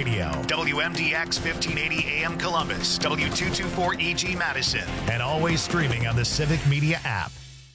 Radio, WMDX 1580 AM Columbus, W224EG Madison, and always streaming on the Civic Media app.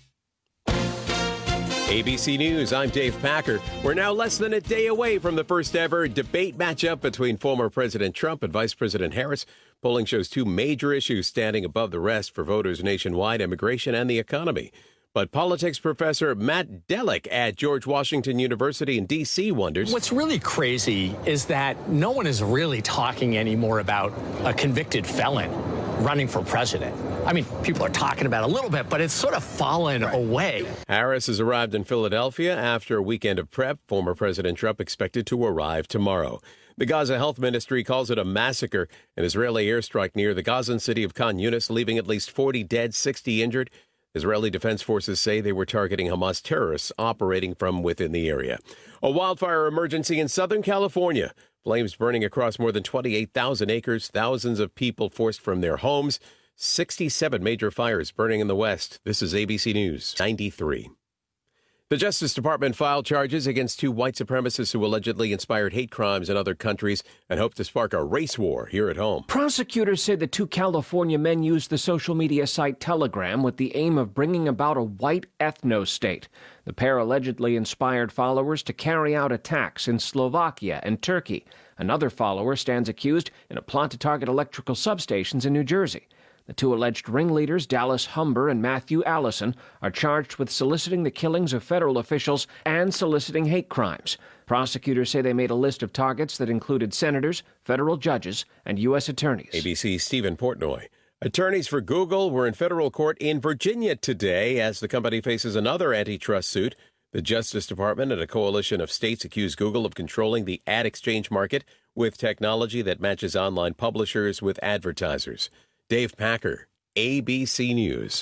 ABC News, I'm Dave Packer. We're now less than a day away from the first ever debate matchup between former President Trump and Vice President Harris. Polling shows two major issues standing above the rest for voters nationwide: immigration and the economy. But politics professor Matt Delic at George Washington University in D.C. wonders. What's really crazy is that no one is really talking anymore about a convicted felon running for president. I mean, people are talking about it a little bit, but it's sort of fallen away. Harris has arrived in Philadelphia after a weekend of prep. Former President Trump expected to arrive tomorrow. The Gaza Health Ministry calls it a massacre. An Israeli airstrike near the Gazan city of Khan Yunis, leaving at least 40 dead, 60 injured. Israeli Defense Forces say they were targeting Hamas terrorists operating from within the area. A wildfire emergency in Southern California. Flames burning across more than 28,000 acres. Thousands of people forced from their homes. 67 major fires burning in the West. This is ABC News 93. The Justice Department filed charges against two white supremacists who allegedly inspired hate crimes in other countries and hope to spark a race war here at home. Prosecutors say the two California men used the social media site Telegram with the aim of bringing about a white ethno-state. The pair allegedly inspired followers to carry out attacks in Slovakia and Turkey. Another follower stands accused in a plot to target electrical substations in New Jersey. The two alleged ringleaders, Dallas Humber and Matthew Allison, are charged with soliciting the killings of federal officials and soliciting hate crimes. Prosecutors say they made a list of targets that included senators, federal judges, and U.S. attorneys. ABC's Stephen Portnoy. Attorneys for Google were in federal court in Virginia today as the company faces another antitrust suit. The Justice Department and a coalition of states accuse Google of controlling the ad exchange market with technology that matches online publishers with advertisers. Dave Packer, ABC News.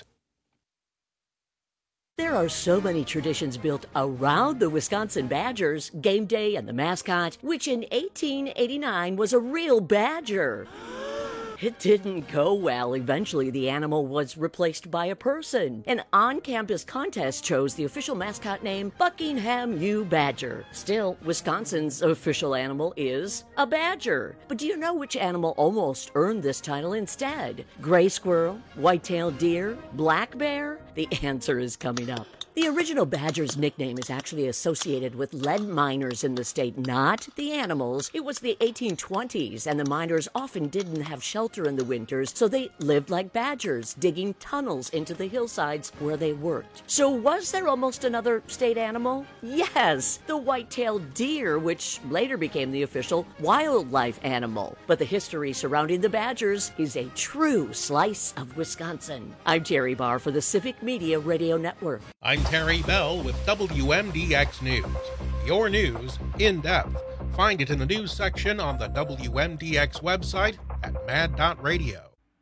There are so many traditions built around the Wisconsin Badgers, game day and the mascot, which in 1889 was a real badger. It didn't go well. Eventually, the animal was replaced by a person. An on-campus contest chose the official mascot name Buckingham U. Badger. Still, Wisconsin's official animal is a badger. But do you know which animal almost earned this title instead? Gray squirrel, white-tailed deer, black bear? The answer is coming up. The original badger's nickname is actually associated with lead miners in the state, not the animals. It was the 1820s, and the miners often didn't have shelter in the winters, so they lived like badgers, digging tunnels into the hillsides where they worked. So was there almost another state animal? Yes, the white-tailed deer, which later became the official wildlife animal. But the history surrounding the badgers is a true slice of Wisconsin. I'm Terry Barr for the Civic Media Radio Network. I'm Terry Bell with WMDX News. Your news in depth. Find it in the news section on the WMDX website at mad.radio.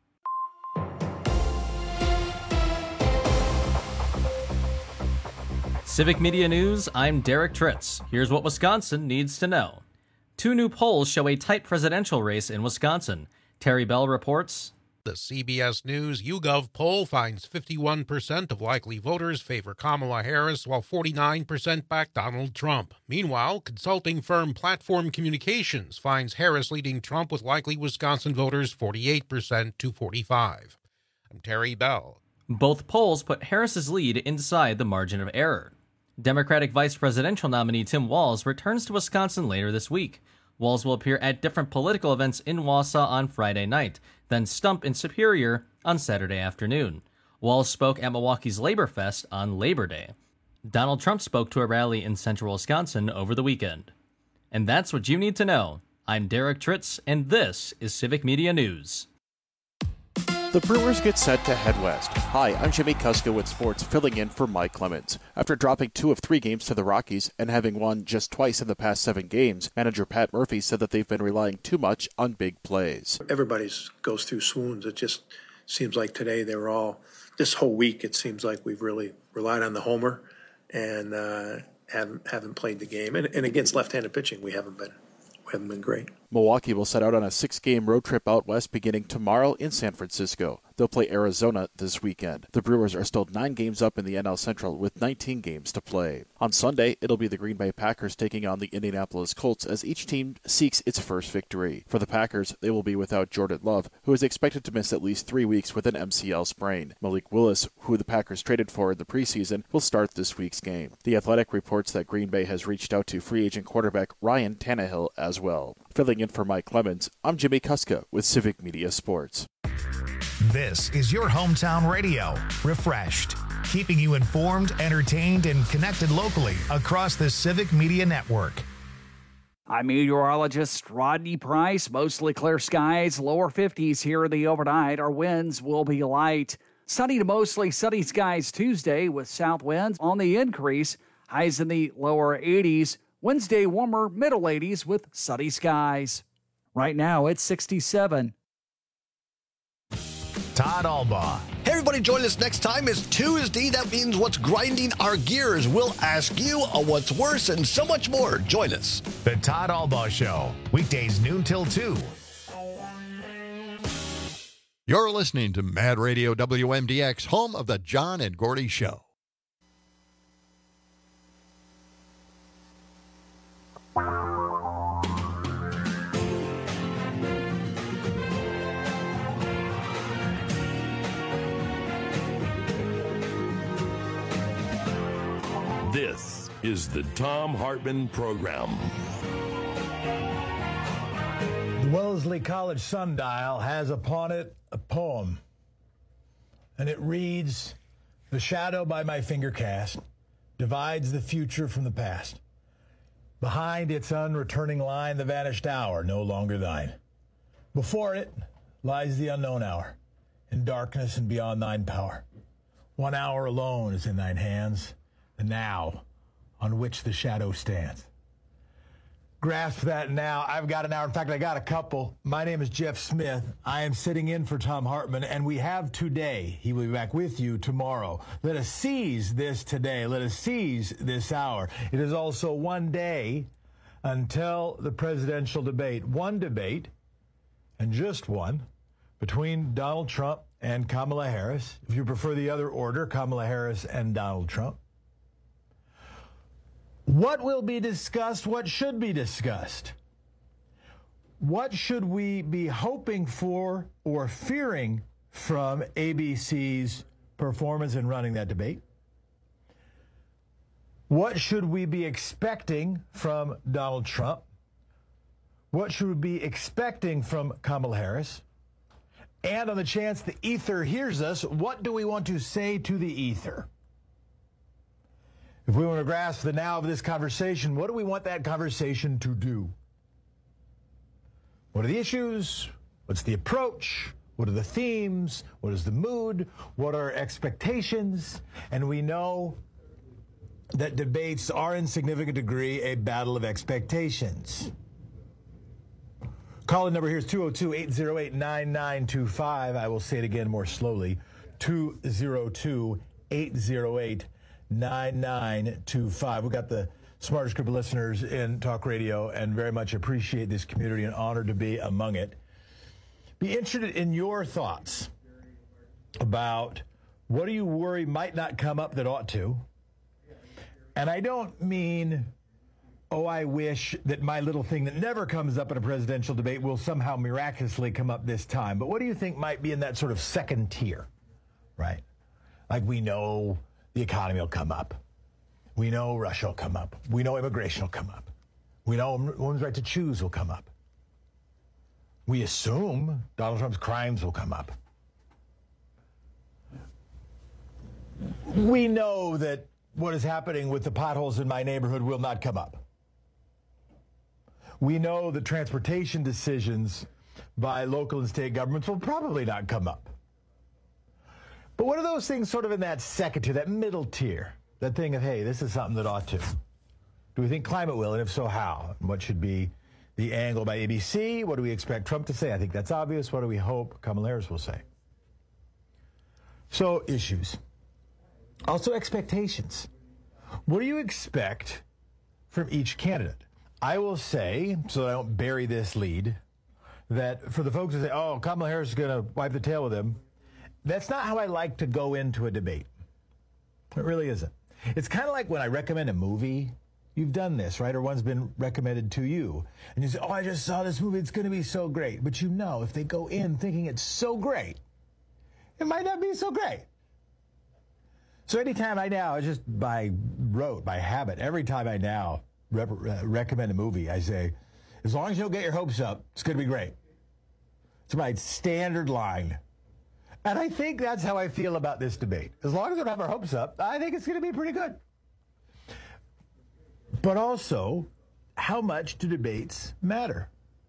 Civic Media News, I'm Derek Tritz. Here's what Wisconsin needs to know. Two new polls show a tight presidential race in Wisconsin. Terry Bell reports. The CBS News YouGov poll finds 51% of likely voters favor Kamala Harris, while 49% back Donald Trump. Meanwhile, consulting firm Platform Communications finds Harris leading Trump with likely Wisconsin voters 48% to 45%. I'm Terry Bell. Both polls put Harris's lead inside the margin of error. Democratic vice presidential nominee Tim Walz returns to Wisconsin later this week. Walz will appear at different political events in Wausau on Friday night, then stump in Superior on Saturday afternoon. Walz spoke at Milwaukee's Labor Fest on Labor Day. Donald Trump spoke to a rally in central Wisconsin over the weekend. And that's what you need to know. I'm Derek Tritz, and this is Civic Media News. The Brewers get set to head west. Hi, I'm Jimmy Kuska with sports, filling in for Mike Clemens. After dropping 2 of 3 games to the Rockies and having won just twice in the past 7 games, manager Pat Murphy said that they've been relying too much on big plays. Everybody goes through swoons. It just seems like today this whole week, it seems like we've really relied on the homer and haven't played the game. And against left-handed pitching, we haven't been great. Milwaukee will set out on a 6-game road trip out west beginning tomorrow in San Francisco. They'll play Arizona this weekend. The Brewers are still 9 games up in the NL Central with 19 games to play. On Sunday, it'll be the Green Bay Packers taking on the Indianapolis Colts as each team seeks its first victory. For the Packers, they will be without Jordan Love, who is expected to miss at least 3 weeks with an MCL sprain. Malik Willis, who the Packers traded for in the preseason, will start this week's game. The Athletic reports that Green Bay has reached out to free agent quarterback Ryan Tannehill as well. Filling in for Mike Clemens, I'm Jimmy Kuska with Civic Media Sports. This is your hometown radio, Refreshed, keeping you informed, entertained, and connected locally across the Civic Media Network. I'm meteorologist Rodney Price. Mostly clear skies, lower 50s here in the overnight. Our winds will be light. Sunny to mostly sunny skies Tuesday with south winds on the increase. Highs in the lower 80s. Wednesday, warmer middle 80s with sunny skies. Right now, it's 67. Todd Albaugh. Hey, everybody, join us next time. It's Tuesday. That means what's grinding our gears. We'll ask you what's worse and so much more. Join us. The Todd Albaugh Show, weekdays noon till 2. You're listening to Mad Radio WMDX, home of the John and Gordy Show. This is the Thom Hartmann Program. The Wellesley College Sundial has upon it a poem, and it reads, "The shadow by my finger cast divides the future from the past. Behind its unreturning line, the vanished hour, no longer thine. Before it lies the unknown hour, in darkness and beyond thine power. 1 hour alone is in thine hands, the now on which the shadow stands." Grasp that now. I've got an hour. In fact, I got a couple. My name is Jeff Smith. I am sitting in for Thom Hartmann, and we have today. He will be back with you tomorrow. Let us seize this today. Let us seize this hour. It is also one day until the presidential debate. One debate, and just one, between Donald Trump and Kamala Harris. If you prefer the other order, Kamala Harris and Donald Trump. What will be discussed? What should be discussed? What should we be hoping for or fearing from ABC's performance in running that debate? What should we be expecting from Donald Trump? What should we be expecting from Kamala Harris? And on the chance the ether hears us, what do we want to say to the ether? If we want to grasp the now of this conversation, what do we want that conversation to do? What are the issues? What's the approach? What are the themes? What is the mood? What are expectations? And we know that debates are in significant degree a battle of expectations. Call-in number here is 202-808-9925. I will say it again more slowly. 202-808-9925. We've got the smartest group of listeners in talk radio and very much appreciate this community and honored to be among it. Be interested in your thoughts about what do you worry might not come up that ought to. And I don't mean, oh, I wish that my little thing that never comes up in a presidential debate will somehow miraculously come up this time. But what do you think might be in that sort of second tier, right? Like we know the economy will come up. We know Russia will come up. We know immigration will come up. We know women's right to choose will come up. We assume Donald Trump's crimes will come up. We know that what is happening with the potholes in my neighborhood will not come up. We know the transportation decisions by local and state governments will probably not come up. But what are those things sort of in that second tier, that middle tier, that thing of, hey, this is something that ought to? Do we think climate will, and if so, how? And what should be the angle by ABC? What do we expect Trump to say? I think that's obvious. What do we hope Kamala Harris will say? So, issues. Also, expectations. What do you expect from each candidate? I will say, so that I don't bury this lead, that for the folks who say, oh, Kamala Harris is going to wipe the tail with him, that's not how I like to go into a debate. It really isn't. It's kind of like when I recommend a movie. You've done this, right? Or one's been recommended to you. And you say, oh, I just saw this movie. It's going to be so great. But you know, if they go in thinking it's so great, it might not be so great. So anytime I now, just by rote, by habit, every time I now recommend a movie, I say, as long as you don't get your hopes up, it's going to be great. It's my standard line. And I think that's how I feel about this debate. As long as we don't have our hopes up, I think it's going to be pretty good. But also, how much do debates matter?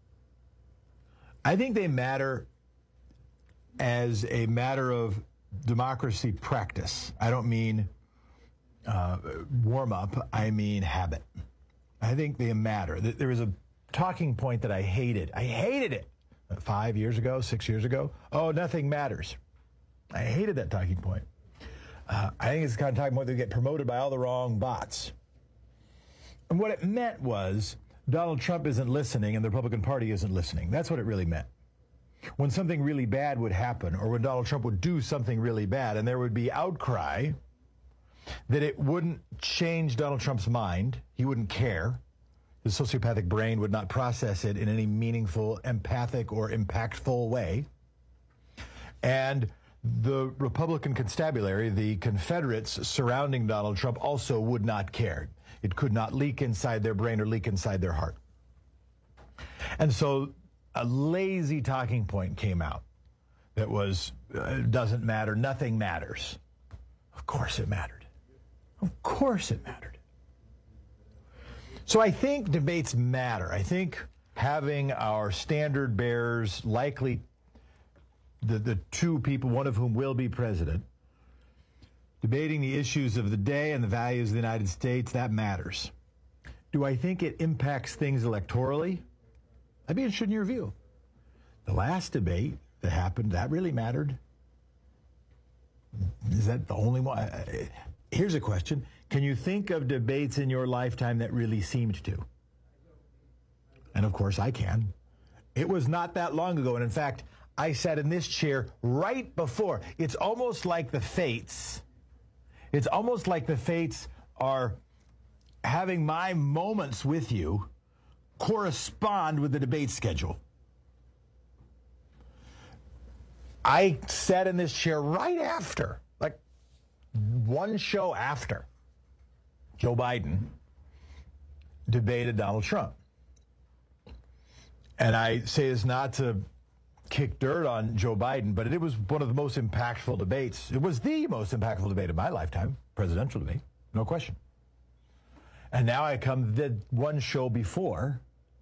I think they matter as a matter of democracy practice. I don't mean warm-up, I mean habit. I think they matter. There was a talking point that I hated. I hated it 5 years ago, 6 years ago. Oh, nothing matters. I hated that talking point. I think it's the kind of talking point that get promoted by all the wrong bots. And what it meant was Donald Trump isn't listening and the Republican Party isn't listening. That's what it really meant. When something really bad would happen, or when Donald Trump would do something really bad, and there would be outcry, that it wouldn't change Donald Trump's mind. He wouldn't care. His sociopathic brain would not process it in any meaningful, empathic, or impactful way. And the Republican constabulary, the Confederates surrounding Donald Trump, also would not care. It could not leak inside their brain or leak inside their heart. And so a lazy talking point came out that was, doesn't matter, nothing matters. Of course it mattered. Of course it mattered. So I think debates matter. I think having our standard bearers, likely the two people, one of whom will be president, debating the issues of the day and the values of the United States, that matters. Do I think it impacts things electorally? I'd be interested in your view. The last debate that happened, that really mattered. Is that the only one? Here's a question. Can you think of debates in your lifetime that really seemed to? And of course I can. It was not that long ago. And in fact, I sat in this chair right before. It's almost like the fates. It's almost like the fates are having my moments with you correspond with the debate schedule. I sat in this chair right after, like one show after Joe Biden debated Donald Trump. And I say this not to kick dirt on Joe Biden, but it was one of the most impactful debates. It was the most impactful debate of my lifetime, presidential debate, no question. And now I come the one show before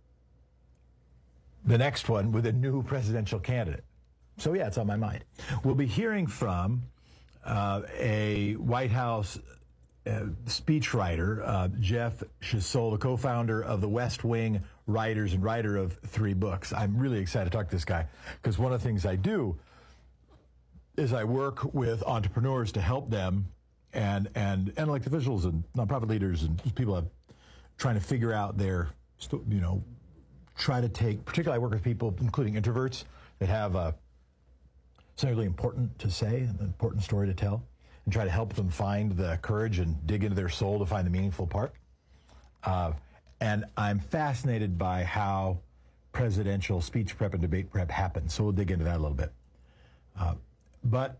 the next one with a new presidential candidate. So yeah, it's on my mind. We'll be hearing from a White House speechwriter, Jeff Shesol, the co-founder of the West Wing Writers and writer of 3 books. I'm really excited to talk to this guy because one of the things I do is I work with entrepreneurs to help them and elected officials and nonprofit leaders and people trying to figure out their, try to take, particularly I work with people, including introverts, that have something really important to say, an important story to tell, and try to help them find the courage and dig into their soul to find the meaningful part. And I'm fascinated by how presidential speech prep and debate prep happens. So we'll dig into that a little bit. But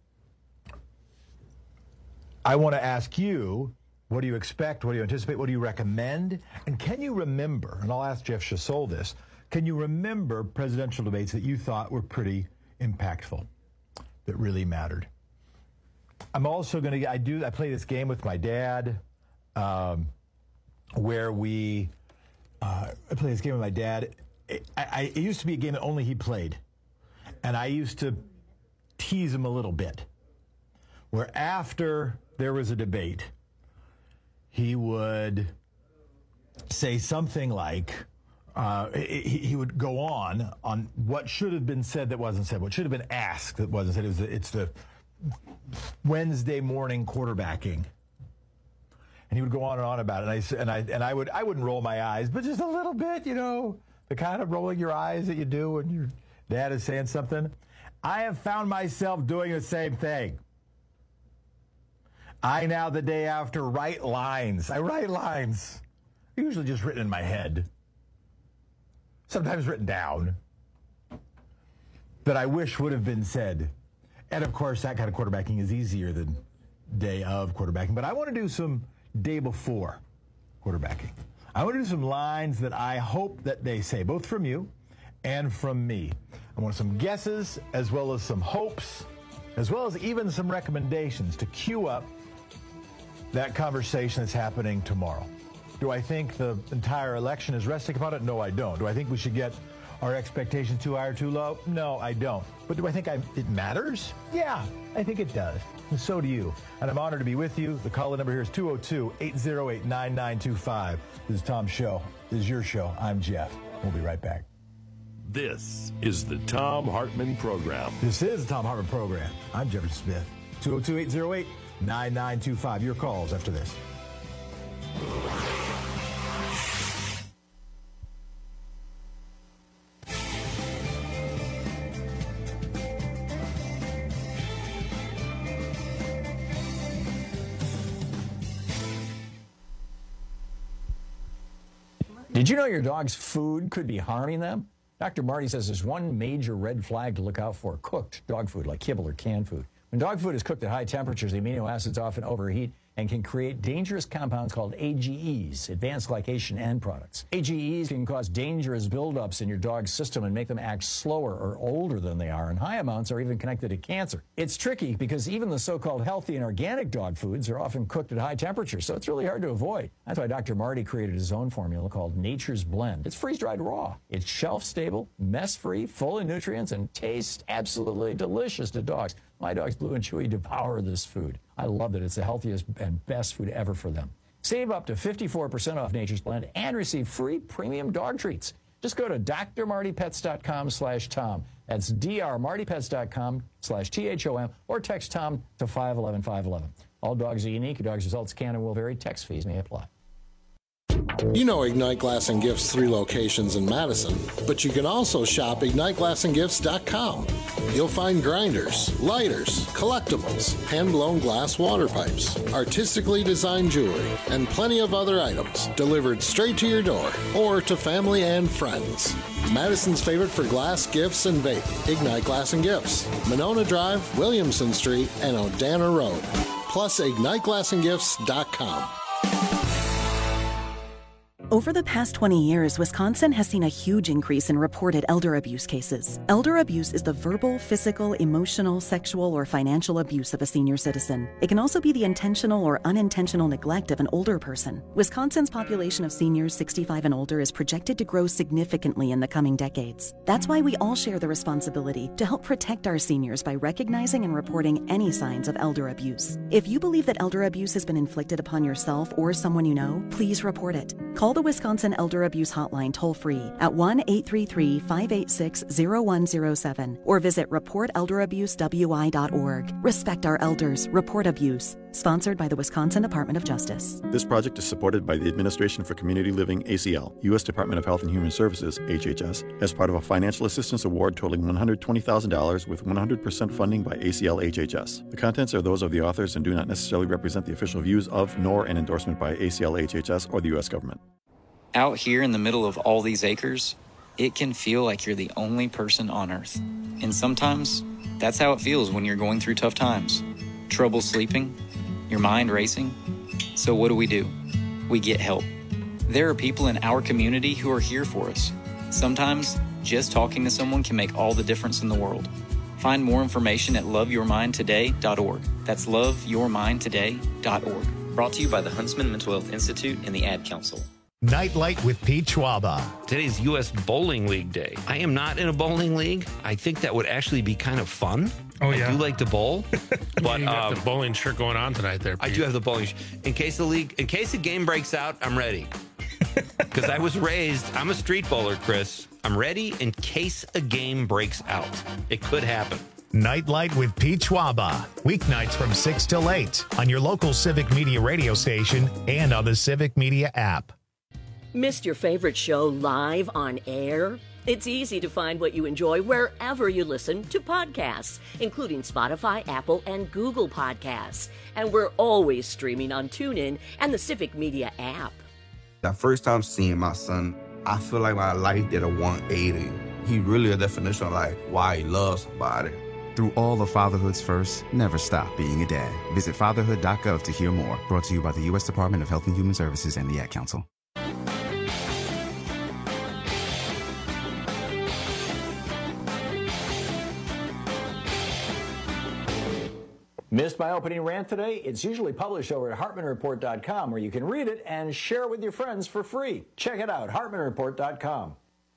I want to ask you, what do you expect? What do you anticipate? What do you recommend? And can you remember, and I'll ask Jeff Shesol this, can you remember presidential debates that you thought were pretty impactful, that really mattered? I'm also going to, I play this game with my dad, where I play this game with my dad. It used to be a game that only he played. And I used to tease him a little bit, where after there was a debate, he would say something like, he would go on what should have been said that wasn't said, what should have been asked that wasn't said. It's the Wednesday morning quarterbacking. And he would go on and on about it. And I wouldn't roll my eyes, but just a little bit, the kind of rolling your eyes that you do when your dad is saying something. I have found myself doing the same thing. I now, the day after, write lines. I write lines. Usually just written in my head. Sometimes written down. That I wish would have been said. And, of course, that kind of quarterbacking is easier than day of quarterbacking. But I want to do some day before quarterbacking. I want to do some lines that I hope that they say, both from you and from me. I want some guesses, as well as some hopes, as well as even some recommendations to cue up that conversation that's happening tomorrow. Do I think the entire election is resting upon it? No, I don't. Do I think we should get our expectations too high or too low? No, I don't. But do I think it matters? Yeah, I think it does. And so do you. And I'm honored to be with you. The call-in number here is 202-808-9925. This is Tom's show. This is your show. I'm Jeff. We'll be right back. This is the Thom Hartmann Program. This is the Thom Hartmann Program. I'm Jefferson Smith. 202-808-9925. Your calls after this. Did you know your dog's food could be harming them? Dr. Marty says there's one major red flag to look out for: cooked dog food, like kibble or canned food. When dog food is cooked at high temperatures, the amino acids often overheat and can create dangerous compounds called AGEs, advanced glycation end products. AGEs can cause dangerous buildups in your dog's system and make them act slower or older than they are, and high amounts are even connected to cancer. It's tricky because even the so-called healthy and organic dog foods are often cooked at high temperatures, so it's really hard to avoid. That's why Dr. Marty created his own formula called Nature's Blend. It's freeze-dried raw. It's shelf-stable, mess-free, full of nutrients, and tastes absolutely delicious to dogs. My dogs, Blue and Chewy, devour this food. I love that it's the healthiest and best food ever for them. Save up to 54% off Nature's Blend and receive free premium dog treats. Just go to drmartypets.com/Tom. That's drmartypets.com/THOM, or text Tom to 511-511. All dogs are unique. Your dog's results can and will vary. Text fees may apply. You know Ignite Glass and Gifts' 3 locations in Madison, but you can also shop IgniteGlassandGifts.com. You'll find grinders, lighters, collectibles, hand-blown glass water pipes, artistically designed jewelry, and plenty of other items delivered straight to your door or to family and friends. Madison's favorite for glass, gifts, and vape, Ignite Glass and Gifts, Monona Drive, Williamson Street, and Odana Road. Plus, IgniteGlassandGifts.com. Over the past 20 years, Wisconsin has seen a huge increase in reported elder abuse cases. Elder abuse is the verbal, physical, emotional, sexual, or financial abuse of a senior citizen. It can also be the intentional or unintentional neglect of an older person. Wisconsin's population of seniors 65 and older is projected to grow significantly in the coming decades. That's why we all share the responsibility to help protect our seniors by recognizing and reporting any signs of elder abuse. If you believe that elder abuse has been inflicted upon yourself or someone you know, please report it. Call the Wisconsin Elder Abuse Hotline toll-free at 1-833-586-0107 or visit reportelderabusewI.org. Respect our elders. Report abuse. Sponsored by the Wisconsin Department of Justice. This project is supported by the Administration for Community Living, ACL, U.S. Department of Health and Human Services, HHS, as part of a financial assistance award totaling $120,000 with 100% funding by ACL HHS. The contents are those of the authors and do not necessarily represent the official views of, nor an endorsement by ACL HHS or the U.S. government. Out here in the middle of all these acres, it can feel like you're the only person on Earth. And sometimes, that's how it feels when you're going through tough times. Trouble sleeping, your mind racing. So what do? We get help. There are people in our community who are here for us. Sometimes, just talking to someone can make all the difference in the world. Find more information at loveyourmindtoday.org. That's loveyourmindtoday.org. Brought to you by the Huntsman Mental Health Institute and the Ad Council. Nightlight with Pete Schwaba. Today's U.S. Bowling League Day. I am not in a bowling league. I think that would actually be kind of fun. Oh, yeah. I do like to bowl. But you got the bowling shirt going on tonight there, Pete. I do have the bowling in case the game breaks out, I'm ready. Because I was raised, I'm a street bowler, Chris. I'm ready in case a game breaks out. It could happen. Nightlight with Pete Schwaba. Weeknights from 6 till 8 on your local Civic Media radio station and on the Civic Media app. Missed your favorite show live on air? It's easy to find what you enjoy wherever you listen to podcasts, including Spotify, Apple, and Google Podcasts. And we're always streaming on TuneIn and the Civic Media app. The first time seeing my son, I feel like my life did a 180. He really a definition of like why he loves somebody. Through all of fatherhood's first, never stop being a dad. Visit fatherhood.gov to hear more. Brought to you by the U.S. Department of Health and Human Services and the Ad Council. Missed my opening rant today? It's usually published over at HartmanReport.com, where you can read it and share it with your friends for free. Check it out, HartmanReport.com.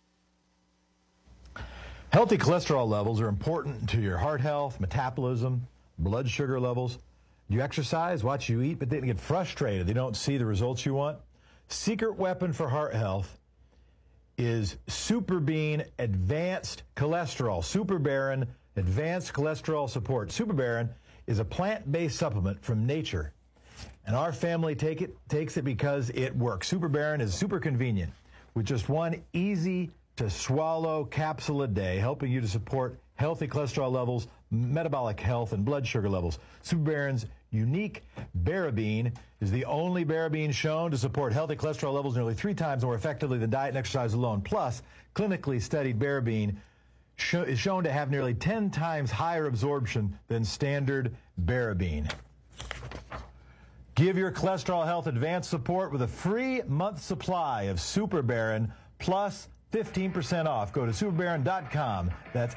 Healthy cholesterol levels are important to your heart health, metabolism, blood sugar levels. You exercise, watch you eat, but then you get frustrated. They don't see the results you want. Secret weapon for heart health is SuperBean Advanced Cholesterol. SuperBaron Advanced Cholesterol Support. SuperBaron is a plant-based supplement from nature, and our family takes it because it works. SuperBaron is super convenient with just one easy-to-swallow capsule a day, helping you to support healthy cholesterol levels, metabolic health, and blood sugar levels. SuperBaron's unique Barabine is the only Barabine shown to support healthy cholesterol levels nearly 3 times more effectively than diet and exercise alone. Plus, clinically studied Barabine is shown to have nearly 10 times higher absorption than standard Barabine. Give your cholesterol health advanced support with a free month supply of SuperBaron plus 15% off. Go to superbaron.com. That's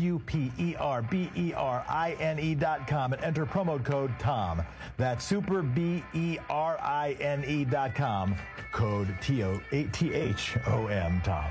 SuperBeran.com and enter promo code TOM. That's SuperBeran.com. Code THOM, Tom.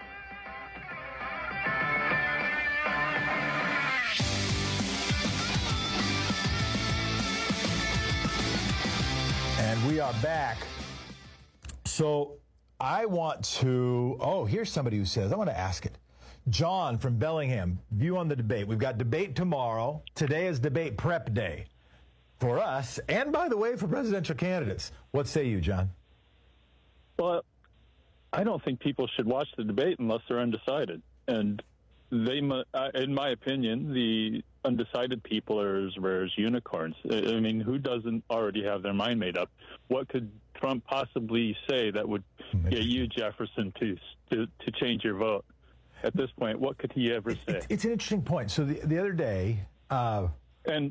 And we are back. So I want to, here's somebody who says, I want to ask it. John from Bellingham, view on the debate. We've got debate tomorrow. Today is debate prep day for us, and by the way, for presidential candidates. What say you, John? Well, I don't think people should watch the debate unless they're undecided. And they, in my opinion, the undecided people are as rare as unicorns. I mean, who doesn't already have their mind made up? What could Trump possibly say that would get you, Jefferson, to change your vote? At this point, what could he ever say? It's an interesting point. So the other day, bear on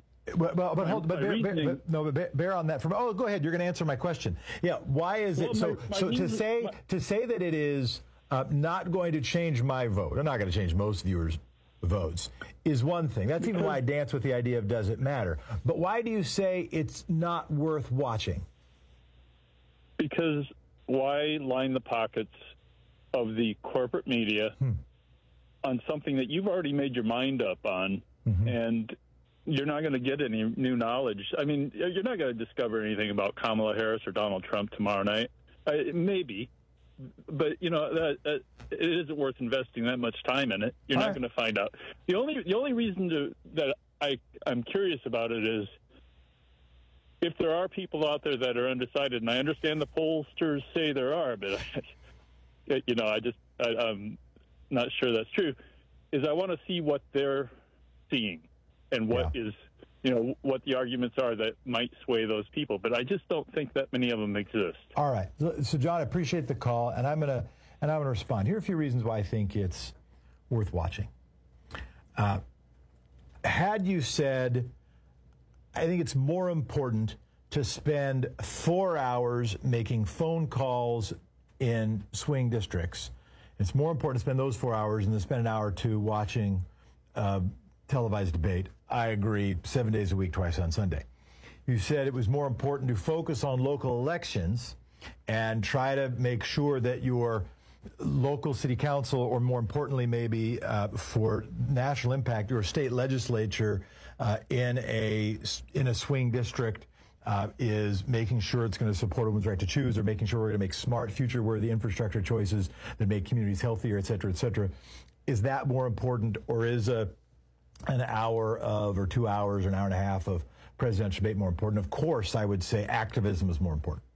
that. Go ahead. You're going to answer my question. Yeah. Why is it to say that it is not going to change my vote? I'm not going to change most viewers' votes. Is one thing. That's even why I dance with the idea of does it matter. But why do you say it's not worth watching? Because why line the pockets of the corporate media on something that you've already made your mind up on, and you're not going to get any new knowledge? I mean, you're not going to discover anything about Kamala Harris or Donald Trump tomorrow night. Maybe. But, it isn't worth investing that much time in it. You're not going to find out. The only reason that I'm curious about it is if there are people out there that are undecided, and I understand the pollsters say there are, but, I'm not sure that's true, is I want to see what they're seeing and what is, what the arguments are that might sway those people. But I just don't think that many of them exist. All right. So, John, I appreciate the call, and I'm going to respond. Here are a few reasons why I think it's worth watching. Had you said, I think it's more important to spend 4 hours making phone calls in swing districts. It's more important to spend those 4 hours than to spend an hour or two watching televised debate. I agree, 7 days a week, twice on Sunday. You said it was more important to focus on local elections and try to make sure that your local city council, or more importantly maybe for national impact, your state legislature in a swing district is making sure it's going to support a women's right to choose, or making sure we're going to make smart, future-worthy infrastructure choices that make communities healthier, et cetera, et cetera. Is that more important, or is a an hour of, or 2 hours, or an hour and a half of presidential debate more important? Of course, I would say activism is more important.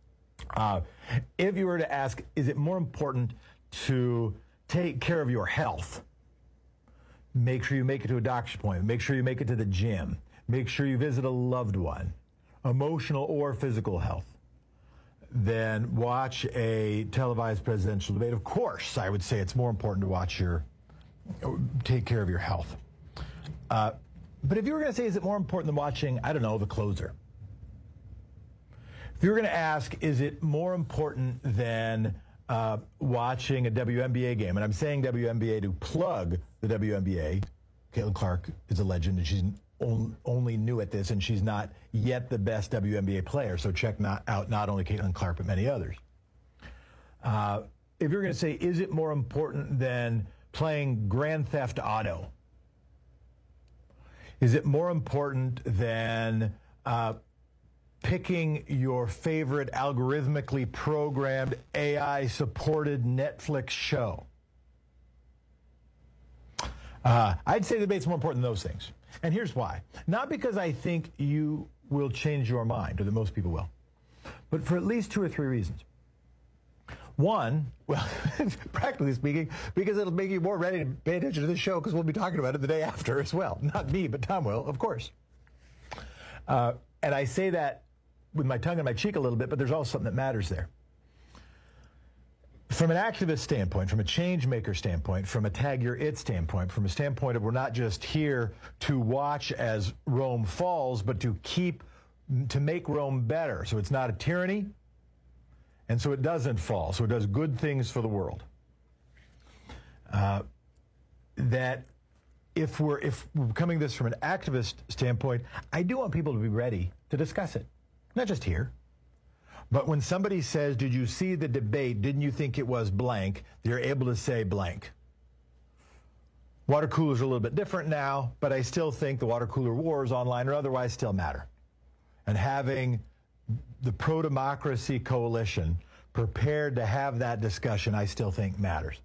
If you were to ask, is it more important to take care of your health? Make sure you make it to a doctor's appointment. Make sure you make it to the gym. Make sure you visit a loved one, emotional or physical health. Then watch a televised presidential debate. Of course, I would say it's more important to take care of your health. But if you were going to say, is it more important than watching, I don't know, The Closer? If you were going to ask, is it more important than watching a WNBA game? And I'm saying WNBA to plug the WNBA. Caitlin Clark is a legend, and she's only new at this, and she's not yet the best WNBA player. So check out not only Caitlin Clark, but many others. If you're going to say, is it more important than playing Grand Theft Auto? Is it more important than picking your favorite algorithmically programmed AI-supported Netflix show? I'd say the debate's more important than those things. And here's why. Not because I think you will change your mind, or that most people will, but for at least 2 or 3 reasons. One, well, practically speaking, because it'll make you more ready to pay attention to this show, because we'll be talking about it the day after as well. Not me, but Tom will, of course. And I say that with my tongue in my cheek a little bit, but there's also something that matters there. From an activist standpoint, from a change maker standpoint, from a tag your it standpoint, from a standpoint of we're not just here to watch as Rome falls, but to make Rome better. So it's not a tyranny, and so it doesn't fall. So it does good things for the world. That if we're coming this from an activist standpoint, I do want people to be ready to discuss it. Not just here. But when somebody says, did you see the debate? Didn't you think it was blank? You're able to say blank. Water coolers are a little bit different now, but I still think the water cooler wars, online or otherwise, still matter. And having the pro-democracy coalition prepared to have that discussion, I still think matters.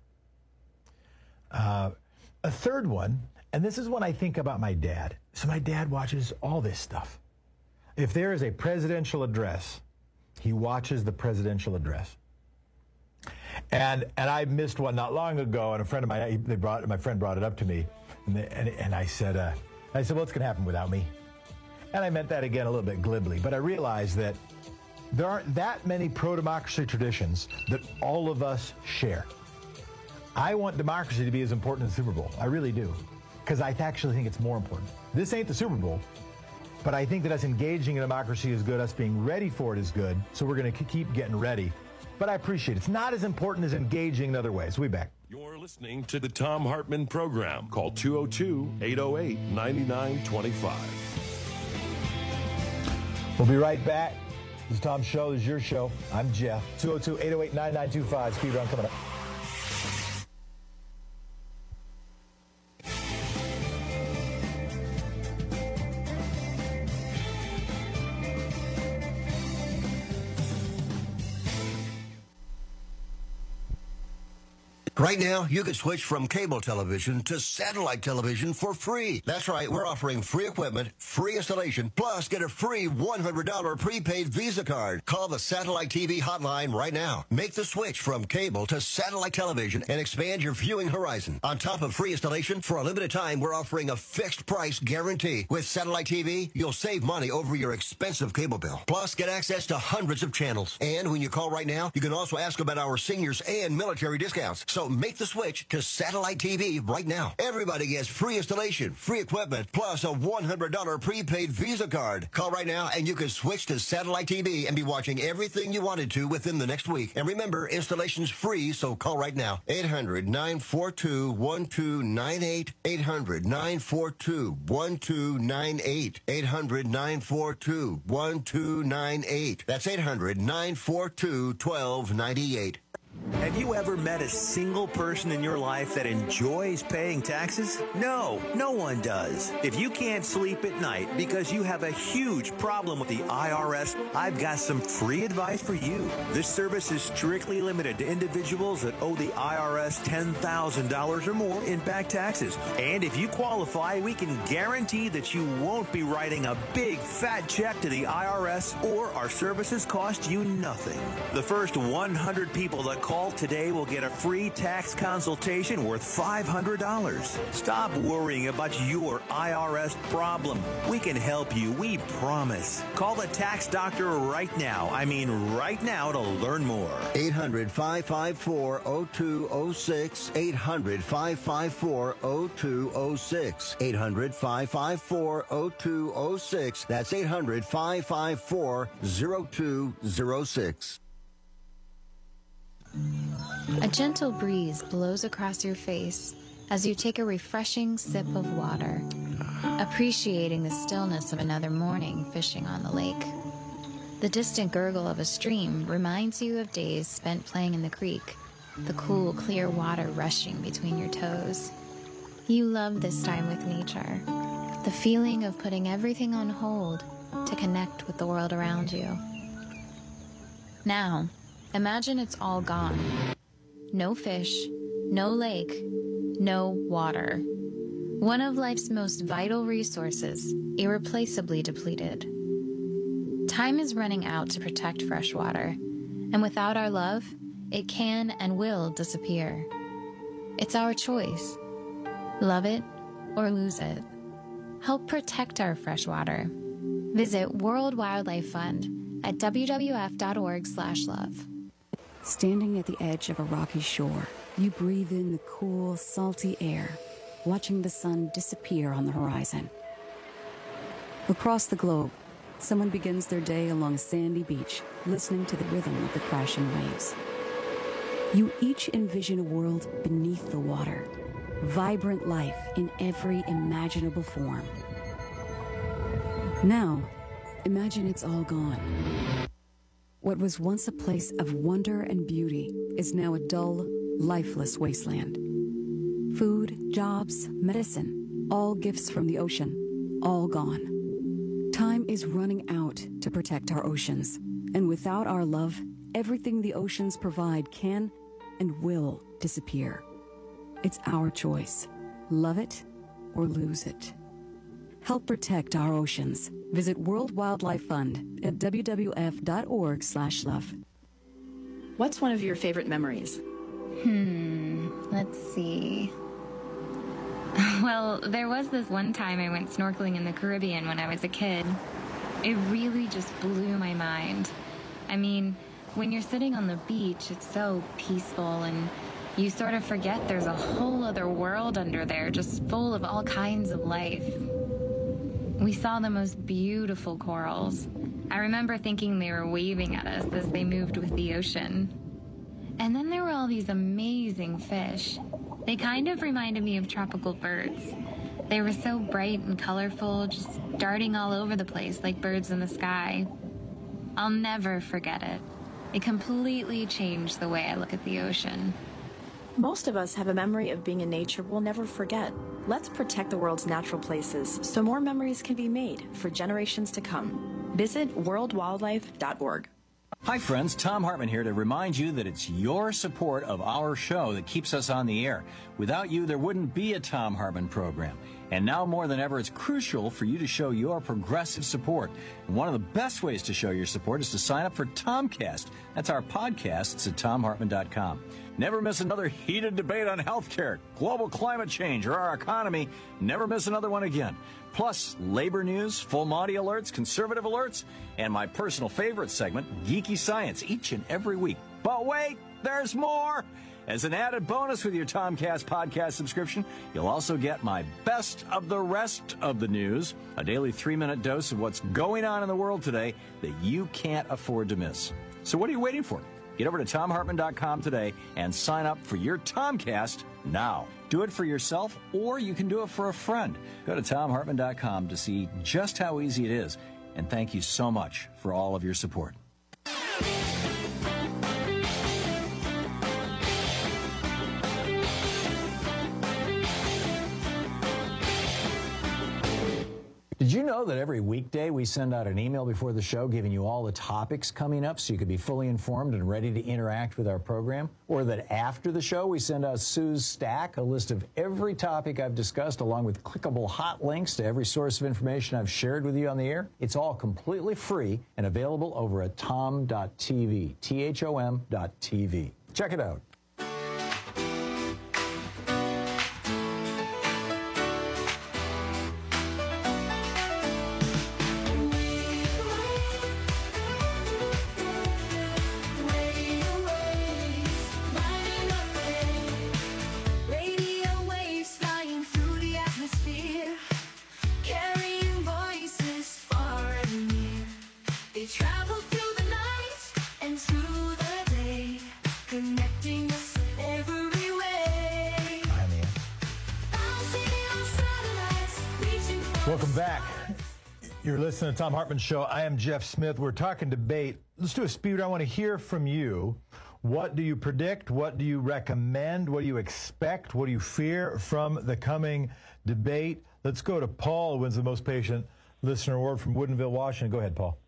A third one, and this is when I think about my dad. So my dad watches all this stuff. If there is a presidential address, he watches the presidential address. And I missed one not long ago, and a friend of mine, my friend brought it up to me, and I said, what's going to happen without me? And I meant that again a little bit glibly, but I realized that there aren't that many pro-democracy traditions that all of us share. I want democracy to be as important as the Super Bowl. I really do, because I actually think it's more important. This ain't the Super Bowl, but I think that us engaging in democracy is good, us being ready for it is good, so we're going to keep getting ready. But I appreciate it. It's not as important as engaging in other ways. We'll be back. You're listening to the Thom Hartmann Program. Call 202-808-9925. We'll be right back. This is Tom's show. This is your show. I'm Jeff. 202-808-9925. Speed round coming up. Right now, you can switch from cable television to satellite television for free. That's right, we're offering free equipment, free installation, plus get a free $100 prepaid Visa card. Call the Satellite TV hotline right now. Make the switch from cable to satellite television and expand your viewing horizon. On top of free installation, for a limited time, we're offering a fixed price guarantee. With Satellite TV, you'll save money over your expensive cable bill. Plus, get access to hundreds of channels. And when you call right now, you can also ask about our seniors and military discounts. So make the switch to Satellite TV right now. Everybody gets free installation, free equipment, plus a $100 prepaid Visa card. Call right now and you can switch to Satellite TV and be watching everything you wanted to within the next week. And remember, installation's free, so call right now. 800-942-1298. 800-942-1298. 800-942-1298. That's 800-942-1298. Have you ever met a single person in your life that enjoys paying taxes? No, no one does. If you can't sleep at night because you have a huge problem with the IRS, I've got some free advice for you. This service is strictly limited to individuals that owe the IRS $10,000 or more in back taxes. And if you qualify, we can guarantee that you won't be writing a big fat check to the IRS, or our services cost you nothing. The first 100 people that call today will get a free tax consultation worth $500. Stop worrying about your IRS problem. We can help you, we promise. Call the tax doctor right now. I mean right now, to learn more. 800-554-0206. 800-554-0206. 800-554-0206. That's 800-554-0206. A gentle breeze blows across your face as you take a refreshing sip of water, appreciating the stillness of another morning fishing on the lake. The distant gurgle of a stream reminds you of days spent playing in the creek, the cool, clear water rushing between your toes. You love this time with nature, the feeling of putting everything on hold to connect with the world around you. Now, imagine it's all gone. No fish, no lake, no water. One of life's most vital resources, irreplaceably depleted. Time is running out to protect fresh water, and without our love, it can and will disappear. It's our choice. Love it or lose it. Help protect our fresh water. Visit World Wildlife Fund at wwf.org/love. Standing at the edge of a rocky shore, you breathe in the cool, salty air, watching the sun disappear on the horizon. Across the globe, someone begins their day along a sandy beach, listening to the rhythm of the crashing waves. You each envision a world beneath the water, vibrant life in every imaginable form. Now, imagine it's all gone. What was once a place of wonder and beauty is now a dull, lifeless wasteland. Food, jobs, medicine, all gifts from the ocean, all gone. Time is running out to protect our oceans, and without our love, everything the oceans provide can and will disappear. It's our choice. Love it or lose it. Help protect our oceans. Visit World Wildlife Fund at wwf.org/love. What's one of your favorite memories? Let's see. Well, there was this one time I went snorkeling in the Caribbean when I was a kid. It really just blew my mind. I mean, when you're sitting on the beach, it's so peaceful, and you sort of forget there's a whole other world under there, just full of all kinds of life. We saw the most beautiful corals. I remember thinking they were waving at us as they moved with the ocean. And then there were all these amazing fish. They kind of reminded me of tropical birds. They were so bright and colorful, just darting all over the place like birds in the sky. I'll never forget it. It completely changed the way I look at the ocean. Most of us have a memory of being in nature we'll never forget. Let's protect the world's natural places so more memories can be made for generations to come. Visit worldwildlife.org. Hi friends, Tom Hartman here to remind you that it's your support of our show that keeps us on the air. Without you, there wouldn't be a Tom Hartman program. And now more than ever, it's crucial for you to show your progressive support. And one of the best ways to show your support is to sign up for Tomcast. That's our podcast. It's at TomHartman.com. Never miss another heated debate on healthcare, global climate change, or our economy. Never miss another one again. Plus, labor news, full Monty alerts, conservative alerts, and my personal favorite segment, Geeky Science, each and every week. But wait, there's more! As an added bonus with your Tomcast podcast subscription, you'll also get my best of the rest of the news, a daily 3-minute dose of what's going on in the world today that you can't afford to miss. So what are you waiting for? Get over to TomHartman.com today and sign up for your Tomcast now. Do it for yourself, or you can do it for a friend. Go to TomHartman.com to see just how easy it is. And thank you so much for all of your support. know that every weekday we send out an email before the show giving you all the topics coming up so you can be fully informed and ready to interact with our program? Or that after the show we send out Sue's Stack, a list of every topic I've discussed along with clickable hot links to every source of information I've shared with you on the air? It's all completely free and available over at tom.tv, THOM.tv. Check it out. Welcome back. You're listening to the Thom Hartmann Show. I am Jeff Smith. We're talking debate. Let's do a speed. I want to hear from you. What do you predict? What do you recommend? What do you expect? What do you fear from the coming debate? Let's go to Paul, who wins the most patient listener award from Woodinville, Washington. Go ahead, Paul.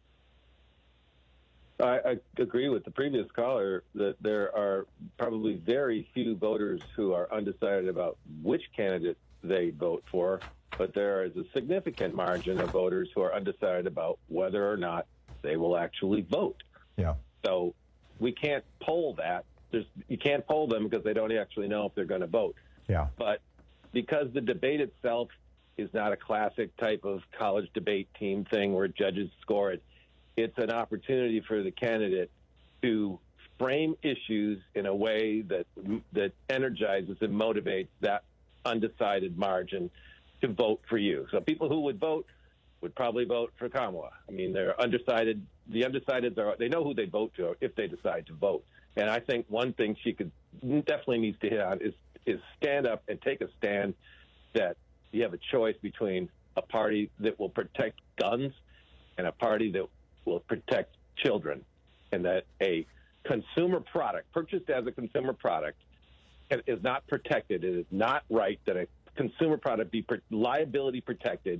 I agree with the previous caller that there are probably very few voters who are undecided about which candidate they vote for, but there is a significant margin of voters who are undecided about whether or not they will actually vote. Yeah. So we can't poll that. You can't poll them because they don't actually know if they're going to vote. Yeah. But because the debate itself is not a classic type of college debate team thing where judges score it, it's an opportunity for the candidate to frame issues in a way that energizes and motivates that undecided margin to vote for you. So people who would vote would probably vote for Kamala. I mean, they're undecided. The undecideds they know who they vote to if they decide to vote. And I think one thing she definitely needs to hit on is stand up and take a stand that you have a choice between a party that will protect guns and a party that will protect children, and that a consumer product purchased as a consumer product is not protected. It is not right that a consumer product be liability protected,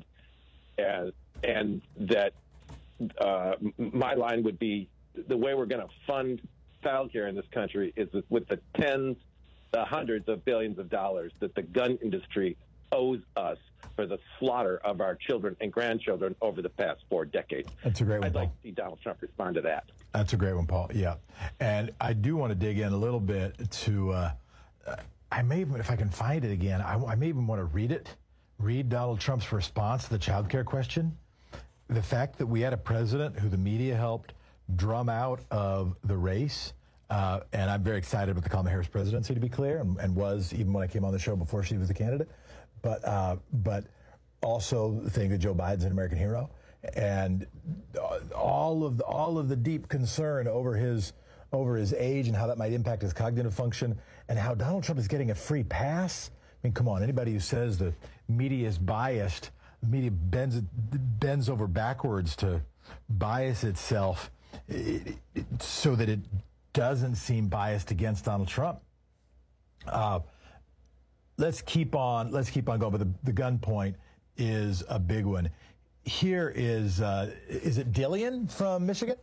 and that my line would be the way we're going to fund child care in this country is with the hundreds of billions of dollars that the gun industry owes us for the slaughter of our children and grandchildren over the past 4 decades. That's a great one, I'd Paul. like to see Donald Trump respond to that. That's a great one, Paul. Yeah. And I do want to dig in a little bit to, I may even, if I can find it again, I may even want to read Donald Trump's response to the child care question. The fact that we had a president who the media helped drum out of the race, and I'm very excited about the Kamala Harris presidency, to be clear, and was even when I came on the show before she was the candidate. But also the thing that Joe Biden's an American hero, and all of the deep concern over his age and how that might impact his cognitive function, and how Donald Trump is getting a free pass. I mean, come on, anybody who says the media is biased, the media bends over backwards to bias itself so that it doesn't seem biased against Donald Trump. Let's keep on going, but the gun point is a big one. Here is it Dillian from Michigan?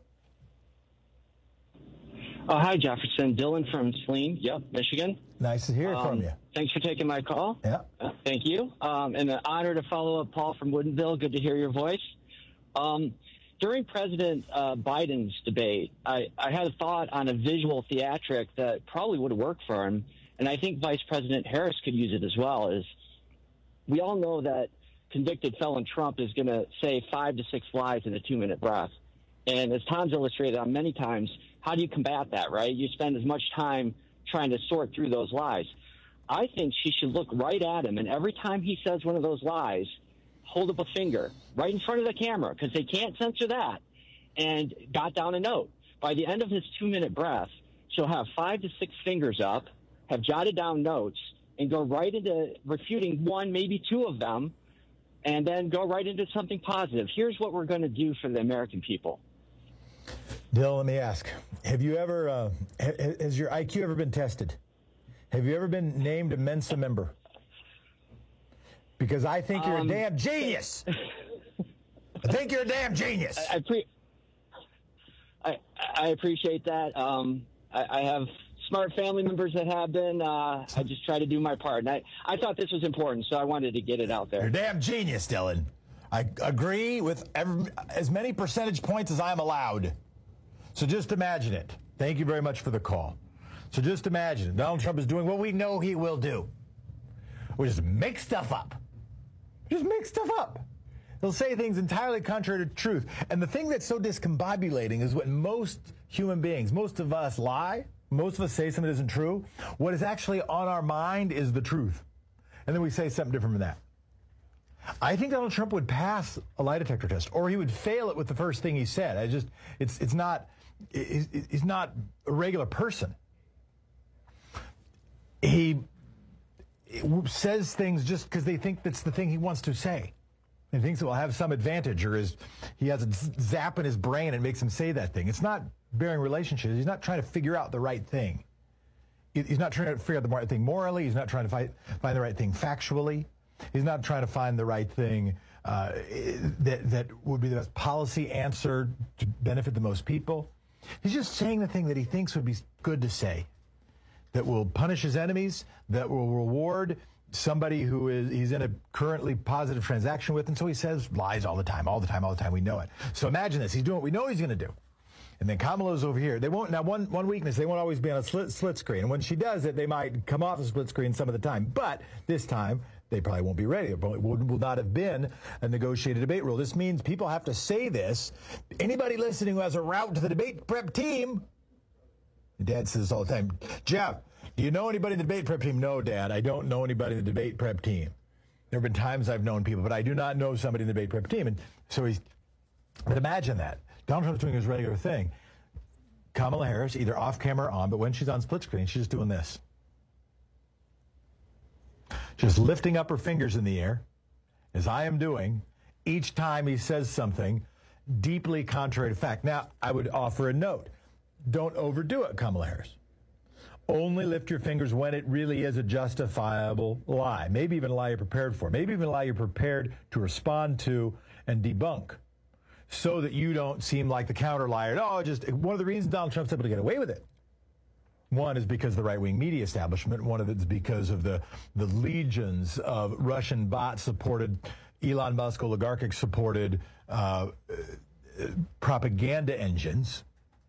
Hi, Jefferson. Dylan from Saline, Michigan. Nice to hear from you. Thanks for taking my call. Yeah. Thank you. And an honor to follow up Paul from Woodinville. Good to hear your voice. During President Biden's debate, I had a thought on a visual theatric that probably would have worked for him, and I think Vice President Harris could use it as well. Is we all know that convicted felon Trump is going to say 5 to 6 lies in a 2-minute breath. And as Tom's illustrated on many times, how do you combat that, right? You spend as much time trying to sort through those lies. I think she should look right at him, and every time he says one of those lies, hold up a finger right in front of the camera, because they can't censor that, and jot down a note. By the end of his 2-minute breath, she'll have 5 to 6 fingers up, have jotted down notes, and go right into refuting 1, maybe 2 of them, and then go right into something positive. Here's what we're going to do for the American people. Dylan, let me ask, have you ever, has your IQ ever been tested? Have you ever been named a Mensa member? Because I think you're a damn genius. I think you're a damn genius. I appreciate that. I have smart family members that have been. I just try to do my part. And I thought this was important, so I wanted to get it out there. You're a damn genius, Dylan. I agree with as many percentage points as I'm allowed. So just imagine it. Thank you very much for the call. So just imagine it. Donald Trump is doing what we know he will do. We just make stuff up. Just make stuff up. He'll say things entirely contrary to truth. And the thing that's so discombobulating is when most human beings, most of us lie, most of us say something that isn't true, what is actually on our mind is the truth. And then we say something different from that. I think Donald Trump would pass a lie detector test, or he would fail it with the first thing he said. He's not a regular person. He says things just because they think that's the thing he wants to say. He thinks it will have some advantage, or he has a zap in his brain and makes him say that thing. It's not bearing relationships. He's not trying to figure out the right thing. He's not trying to figure out the right thing morally. He's not trying to find the right thing factually. He's not trying to find the right thing that would be the best policy answer to benefit the most people. He's just saying the thing that he thinks would be good to say, that will punish his enemies, that will reward somebody who he's in a currently positive transaction with, and so he says lies all the time. We know it. So imagine this. He's doing what we know he's going to do. And then Kamala's over here. They won't. Now, one weakness, they won't always be on a split screen. And when she does it, they might come off the split screen some of the time. But this time, they probably won't be ready. It will not have been a negotiated debate rule. This means people have to say this. Anybody listening who has a route to the debate prep team, Dad says this all the time, Jeff, do you know anybody in the debate prep team? No, Dad, I don't know anybody in the debate prep team. There have been times I've known people, but I do not know somebody in the debate prep team. And so but imagine that. Donald Trump's doing his regular thing. Kamala Harris, either off camera or on, but when she's on split screen, she's just doing this. Just lifting up her fingers in the air, as I am doing, each time he says something deeply contrary to fact. Now, I would offer a note. Don't overdo it, Kamala Harris. Only lift your fingers when it really is a justifiable lie. Maybe even a lie you're prepared for. Maybe even a lie you're prepared to respond to and debunk, so that you don't seem like the counter liar. No, just one of the reasons Donald Trump's able to get away with it. One is because of the right-wing media establishment. One of it is because of the legions of Russian bot-supported, Elon Musk oligarchic-supported propaganda engines.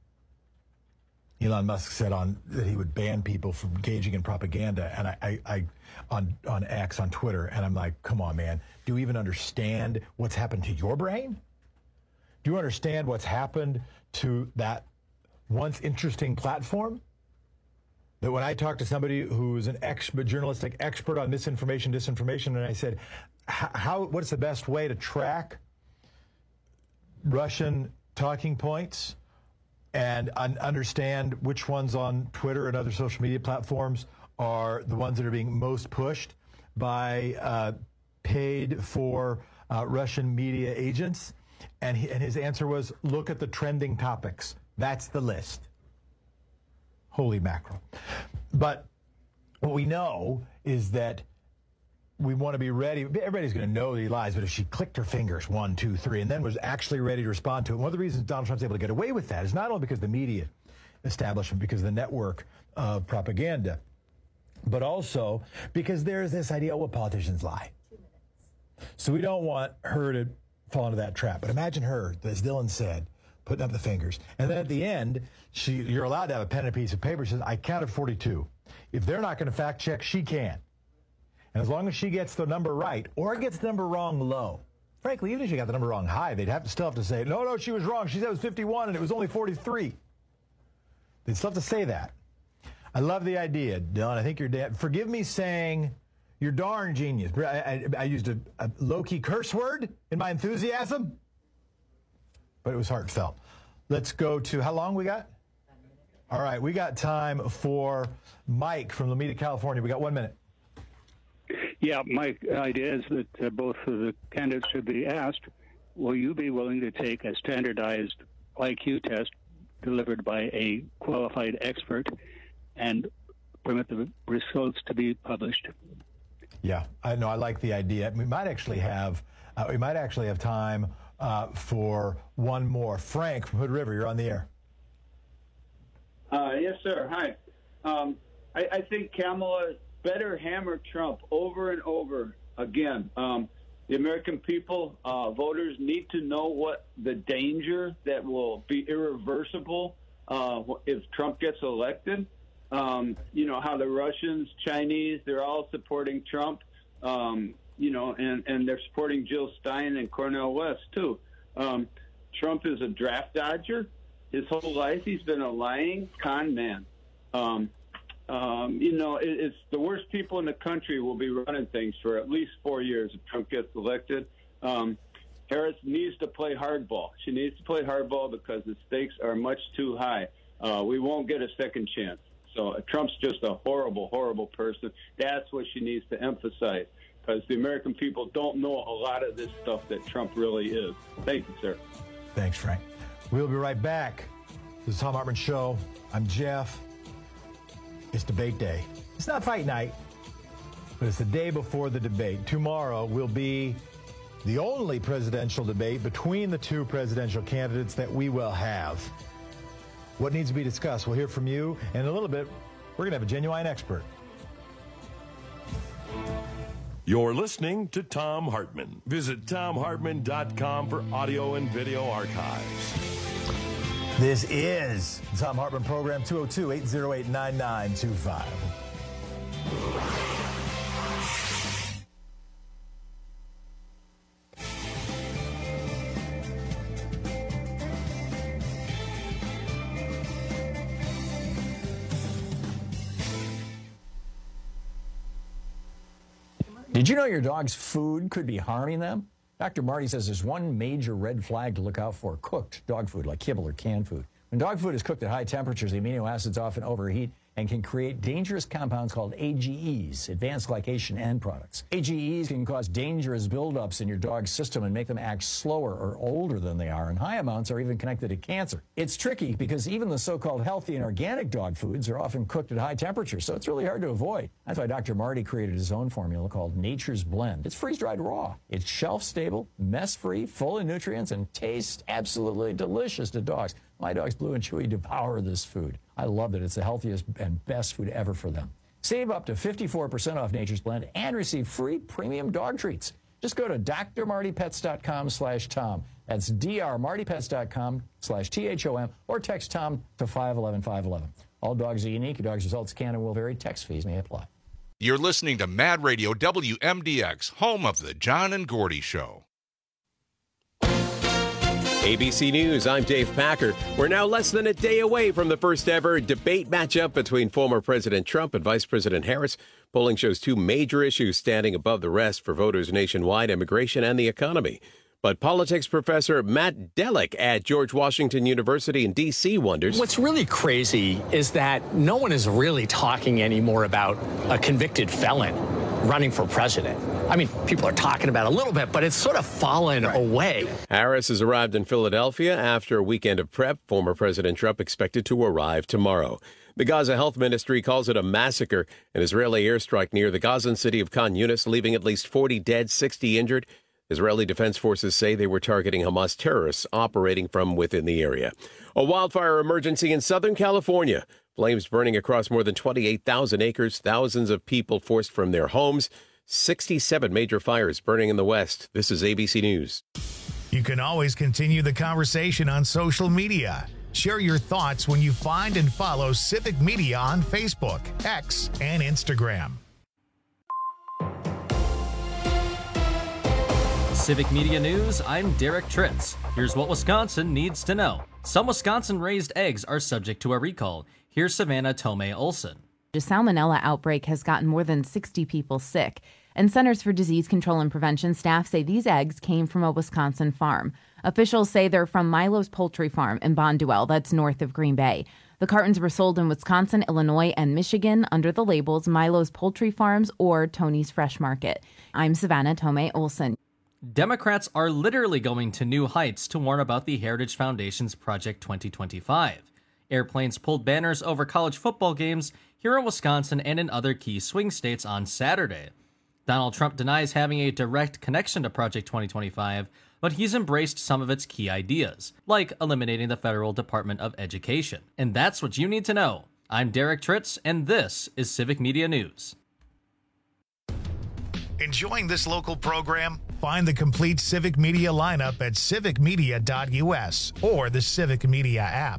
Elon Musk said that he would ban people from engaging in propaganda, and I on X, on Twitter, and I'm like, come on, man. Do you even understand what's happened to your brain? Do you understand what's happened to that once interesting platform? That when I talked to somebody who's an journalistic expert on misinformation, disinformation, and I said, what's the best way to track Russian talking points and understand which ones on Twitter and other social media platforms are the ones that are being most pushed by paid for Russian media agents? And his answer was, look at the trending topics. That's the list. Holy mackerel. But what we know is that we want to be ready. Everybody's going to know that he lies, but if she clicked her fingers, 1, 2, 3, and then was actually ready to respond to it, one of the reasons Donald Trump's able to get away with that is not only because of the media establishment, because of the network of propaganda, but also because there's this idea, well, politicians lie. So we don't want her to fall into that trap. But imagine her, as Dylan said, putting up the fingers. And then at the end, you're allowed to have a pen and a piece of paper. She says, I counted 42. If they're not going to fact check, she can. And as long as she gets the number right, or gets the number wrong low, frankly, even if she got the number wrong high, they'd still have to say, no, she was wrong. She said it was 51 and it was only 43. They'd still have to say that. I love the idea, Dylan. I think forgive me saying you're darn genius. I used a low-key curse word in my enthusiasm, but it was heartfelt. Let's go to, how long we got? All right, we got time for Mike from Lomita, California. We got 1 minute. Yeah, my idea is that both of the candidates should be asked, will you be willing to take a standardized IQ test delivered by a qualified expert and permit the results to be published? Yeah, I know. I like the idea. We might actually have time for one more. Frank from Hood River, you're on the air. Yes, sir. Hi. I think Kamala better hammer Trump over and over again. The American people, voters, need to know what the danger that will be irreversible if Trump gets elected. You know, how the Russians, Chinese, they're all supporting Trump, you know, and they're supporting Jill Stein and Cornel West, too. Trump is a draft dodger. His whole life, he's been a lying con man. You know, it's the worst people in the country will be running things for at least 4 years if Trump gets elected. Harris needs to play hardball. She needs to play hardball because the stakes are much too high. We won't get a second chance. So Trump's just a horrible, horrible person. That's what she needs to emphasize, because the American people don't know a lot of this stuff that Trump really is. Thank you, sir. Thanks, Frank. We'll be right back. This is the Thom Hartmann Show. I'm Jeff. It's debate day. It's not fight night, but it's the day before the debate. Tomorrow will be the only presidential debate between the two presidential candidates that we will have. What needs to be discussed? We'll hear from you. And in a little bit, we're going to have a genuine expert. You're listening to Thom Hartmann. Visit ThomHartmann.com for audio and video archives. This is the Thom Hartmann Program, 202-808-9925. Did you know your dog's food could be harming them? Dr. Marty says there's one major red flag to look out for: cooked dog food, like kibble or canned food. When dog food is cooked at high temperatures, the amino acids often overheat and can create dangerous compounds called AGEs, advanced glycation end products. AGEs can cause dangerous buildups in your dog's system and make them act slower or older than they are, and high amounts are even connected to cancer. It's tricky because even the so-called healthy and organic dog foods are often cooked at high temperatures, so it's really hard to avoid. That's why Dr. Marty created his own formula called Nature's Blend. It's freeze-dried raw. It's shelf-stable, mess-free, full of nutrients, and tastes absolutely delicious to dogs. My dogs, Blue and Chewy, devour this food. I love it. It's the healthiest and best food ever for them. Save up to 54% off Nature's Blend and receive free premium dog treats. Just go to drmartypets.com/Tom. That's drmartypets.com/THOM, or text Tom to 511-511. All dogs are unique. Your dog's results can and will vary. Text fees may apply. You're listening to Mad Radio WMDX, home of the John and Gordy Show. ABC News, I'm Dave Packer. We're now less than a day away from the first ever debate matchup between former President Trump and Vice President Harris. Polling shows two major issues standing above the rest for voters nationwide: immigration and the economy. But politics professor Matt Delic at George Washington University in D.C. wonders. What's really crazy is that no one is really talking anymore about a convicted felon running for president. I mean, people are talking about it a little bit, but it's sort of fallen away. Harris has arrived in Philadelphia after a weekend of prep. Former President Trump expected to arrive tomorrow. The Gaza Health Ministry calls it a massacre. An Israeli airstrike near the Gazan city of Khan Yunis, leaving at least 40 dead, 60 injured. Israeli Defense Forces say they were targeting Hamas terrorists operating from within the area. A wildfire emergency in Southern California. Flames burning across more than 28,000 acres. Thousands of people forced from their homes. 67 major fires burning in the West. This is ABC News. You can always continue the conversation on social media. Share your thoughts when you find and follow Civic Media on Facebook, X, and Instagram. Civic Media News, I'm Derek Tritz. Here's what Wisconsin needs to know. Some Wisconsin-raised eggs are subject to a recall. Here's Savannah Tomei Olson. A salmonella outbreak has gotten more than 60 people sick, and Centers for Disease Control and Prevention staff say these eggs came from a Wisconsin farm. Officials say they're from Milo's Poultry Farm in Bonduel, that's north of Green Bay. The cartons were sold in Wisconsin, Illinois, and Michigan under the labels Milo's Poultry Farms or Tony's Fresh Market. I'm Savannah Tomei Olson. Democrats are literally going to new heights to warn about the Heritage Foundation's Project 2025. Airplanes pulled banners over college football games here in Wisconsin and in other key swing states on Saturday. Donald Trump denies having a direct connection to Project 2025, but he's embraced some of its key ideas, like eliminating the Federal Department of Education. And that's what you need to know. I'm Derek Tritz, and this is Civic Media News. Enjoying this local program? Find the complete Civic Media lineup at civicmedia.us or the Civic Media app.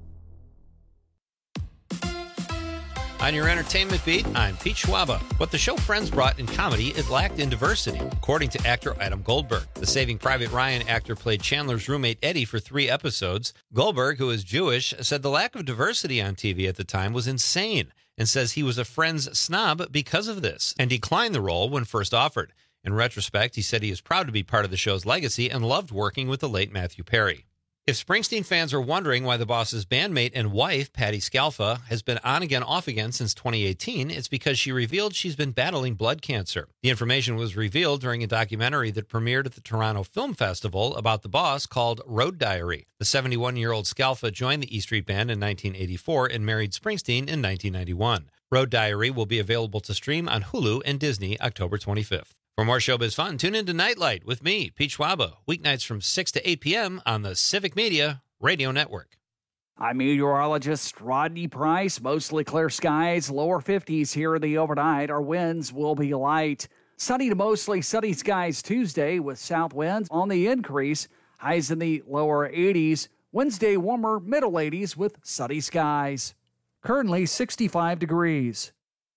On your entertainment beat, I'm Pete Schwaba. What the show Friends brought in comedy, it lacked in diversity, according to actor Adam Goldberg. The Saving Private Ryan actor played Chandler's roommate Eddie for 3 episodes. Goldberg, who is Jewish, said the lack of diversity on TV at the time was insane and says he was a Friends snob because of this and declined the role when first offered. In retrospect, he said he is proud to be part of the show's legacy and loved working with the late Matthew Perry. If Springsteen fans are wondering why the boss's bandmate and wife, Patti Scialfa, has been on again, off again since 2018, it's because she revealed she's been battling blood cancer. The information was revealed during a documentary that premiered at the Toronto Film Festival about the boss called Road Diary. The 71-year-old Scialfa joined the E Street Band in 1984 and married Springsteen in 1991. Road Diary will be available to stream on Hulu and Disney October 25th. For more showbiz fun, tune in to Nightlight with me, Pete Schwaba, weeknights from 6 to 8 p.m. on the Civic Media Radio Network. I'm meteorologist Rodney Price. Mostly clear skies, lower 50s here in the overnight. Our winds will be light. Sunny to mostly sunny skies Tuesday with south winds on the increase. Highs in the lower 80s. Wednesday, warmer middle 80s with sunny skies. Currently 65 degrees.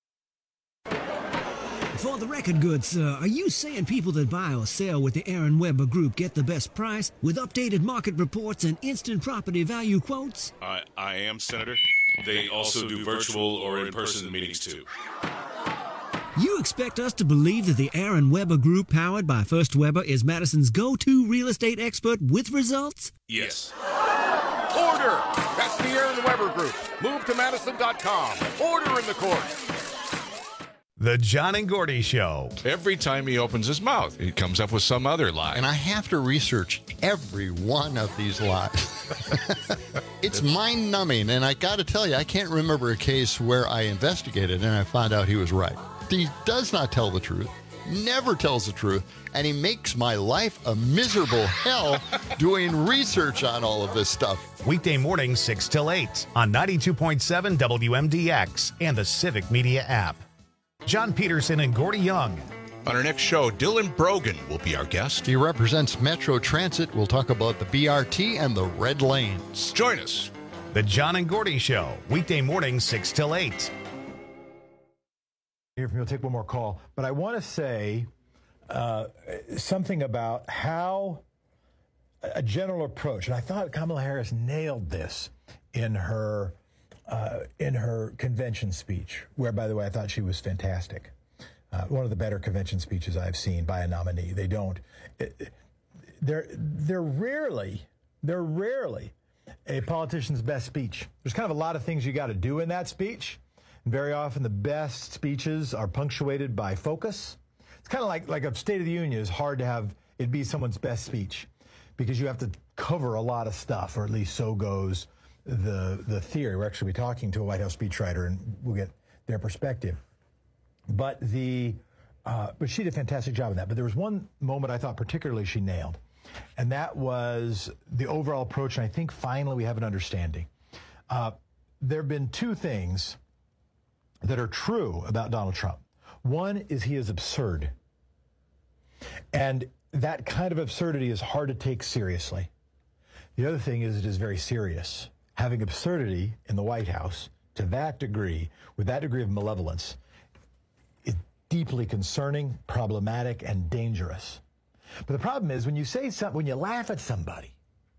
For the record goods, are you saying people that buy or sell with the Aaron Weber Group get the best price with updated market reports and instant property value quotes? I am, Senator. They also do virtual or in-person meetings, too. You expect us to believe that the Aaron Weber Group, powered by First Weber, is Madison's go-to real estate expert with results? Yes. Order! That's the Aaron Weber Group. Move to Madison.com. Order in the court. The John and Gordy Show. Every time he opens his mouth, he comes up with some other lie. And I have to research every one of these lies. It's mind-numbing, and I got to tell you, I can't remember a case where I investigated and I found out he was right. He does not tell the truth, never tells the truth, and he makes my life a miserable hell doing research on all of this stuff. Weekday morning, 6 till 8 on 92.7 WMDX and the Civic Media app. John Peterson and Gordy Young. On our next show, Dylan Brogan will be our guest. He represents Metro Transit. We'll talk about the BRT and the red lanes. Join us. The John and Gordy Show, weekday morning, 6 till 8. Here from you. We'll take one more call. But I want to say something about how a general approach, and I thought Kamala Harris nailed this in her convention speech, where, by the way, I thought she was fantastic. One of the better convention speeches I've seen by a nominee. They don't. They're rarely a politician's best speech. There's kind of a lot of things you got to do in that speech. And very often the best speeches are punctuated by focus. It's kind of like a State of the Union is hard to have it be someone's best speech because you have to cover a lot of stuff, or at least so goes the theory. We're actually talking to a White House speechwriter, and we'll get their perspective. But she did a fantastic job of that. But there was one moment I thought particularly she nailed, and that was the overall approach. And I think finally we have an understanding. There have been two things that are true about Donald Trump. One is he is absurd. And that kind of absurdity is hard to take seriously. The other thing is it is very serious. Having absurdity in the White House to that degree, with that degree of malevolence, is deeply concerning, problematic, and dangerous. But the problem is when you say something, when you laugh at somebody,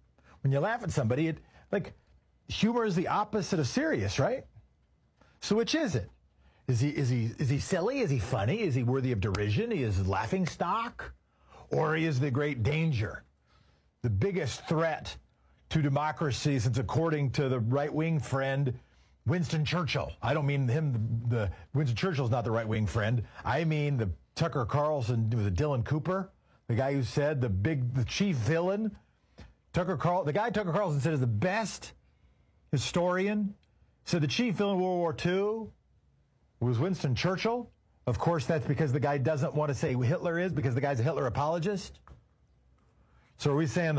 humor is the opposite of serious, right? So which is it? Is he silly? Is he funny? Is he worthy of derision? Is he laughing stock? Or he is the great danger, the biggest threat to democracy, since according to the right-wing friend Winston Churchill, I don't mean him, Winston Churchill's not the right-wing friend. I mean the Tucker Carlson, was it Dylan Cooper? The guy who said the chief villain, the guy Tucker Carlson said is the best historian, said the chief villain of World War II was Winston Churchill. Of course, that's because the guy doesn't want to say who Hitler is, because the guy's a Hitler apologist. So are we saying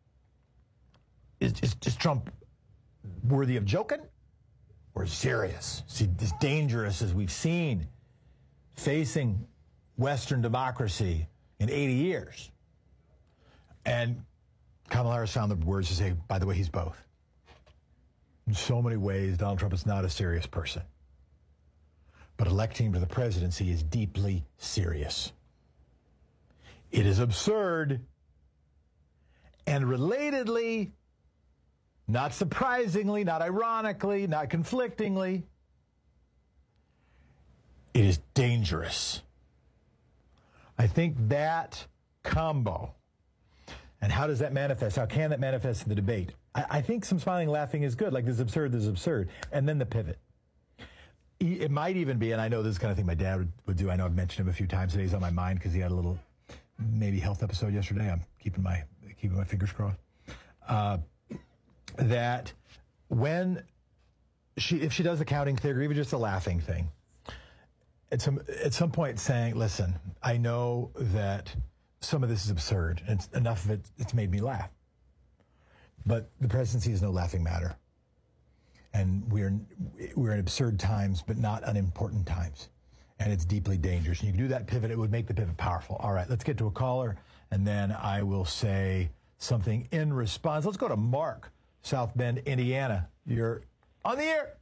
is Trump worthy of joking or serious? See, as dangerous as we've seen facing Western democracy in 80 years. And Kamala Harris found the words to say, by the way, he's both. In so many ways, Donald Trump is not a serious person. But electing him to the presidency is deeply serious. It is absurd. And relatedly, not surprisingly, not ironically, not conflictingly, it is dangerous. I think that combo, and how does that manifest? How can that manifest in the debate? I think some smiling, laughing is good. Like, this is absurd. And then the pivot. It might even be, and I know this is the kind of thing my dad would do. I know I've mentioned him a few times today. He's on my mind because he had a little maybe health episode yesterday. I'm keeping my fingers crossed. That when if she does the counting thing or even just a laughing thing, at some point saying, listen, I know that some of this is absurd, and enough of it's made me laugh. But the presidency is no laughing matter. And we're in absurd times, but not unimportant times. And it's deeply dangerous. And you can do that pivot. It would make the pivot powerful. All right, let's get to a caller, and then I will say something in response. Let's go to Mark, South Bend, Indiana. You're on the air.